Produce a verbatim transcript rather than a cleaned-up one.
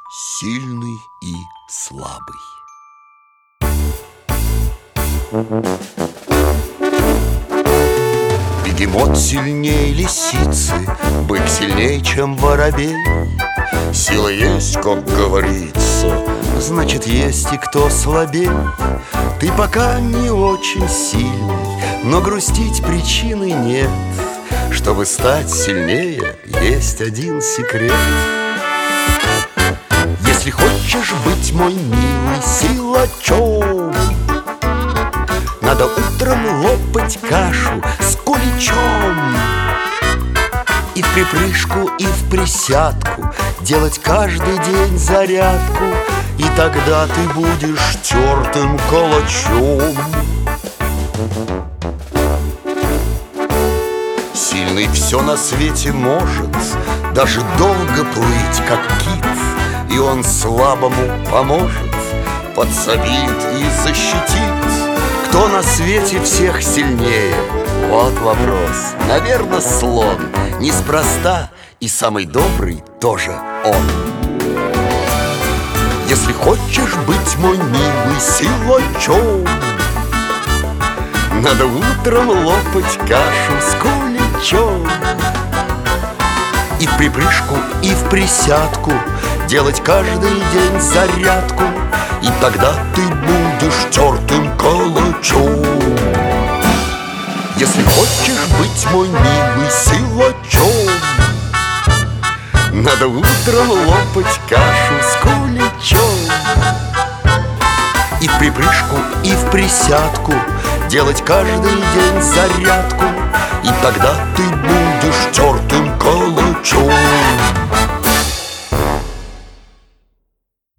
Сильный и слабый. Бегемот сильнее лисицы, бык сильнее, чем воробей. Сила есть, как говорится, значит, есть и кто слабей. Ты пока не очень сильный, но грустить причины нет. Чтобы стать сильнее, есть один секрет. Если хочешь быть, мой милый, силачом, надо утром лопать кашу с куличом. И в припрыжку, и в присядку делать каждый день зарядку, и тогда ты будешь тертым калачом. Сильный все на свете может, даже долго плыть, как кит, и он слабому поможет, подсобит и защитит. Кто на свете всех сильнее? Вот вопрос. Наверно, слон. Неспроста, и самый добрый тоже он. Если хочешь быть, мой милый, силачом, надо утром лопать кашу с куличом. И в припрыжку, и в присядку делать каждый день зарядку, и тогда ты будешь тертым калачом. Если хочешь быть, мой милый, силачом, надо утром лопать кашу с куличом. И в припрыжку, и в присядку делать каждый день зарядку, и тогда ты будешь тертым калачом.